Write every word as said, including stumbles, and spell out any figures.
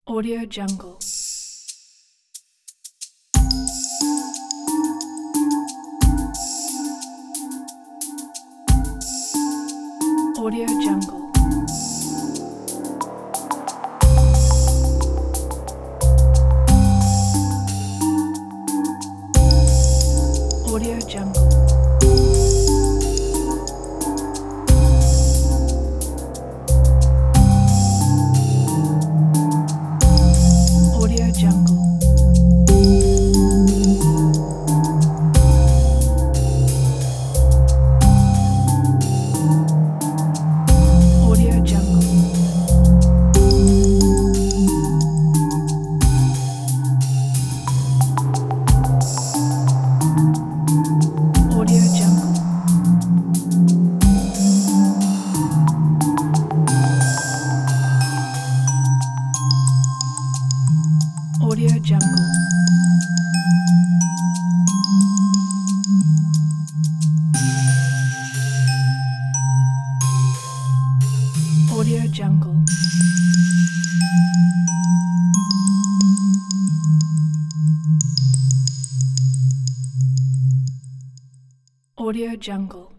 Audio Jungle. Audio Jungle. Audio Jungle. Audio Jungle. Audio Jungle. Audio Jungle. Audio Jungle. Audio Jungle. Audio Jungle.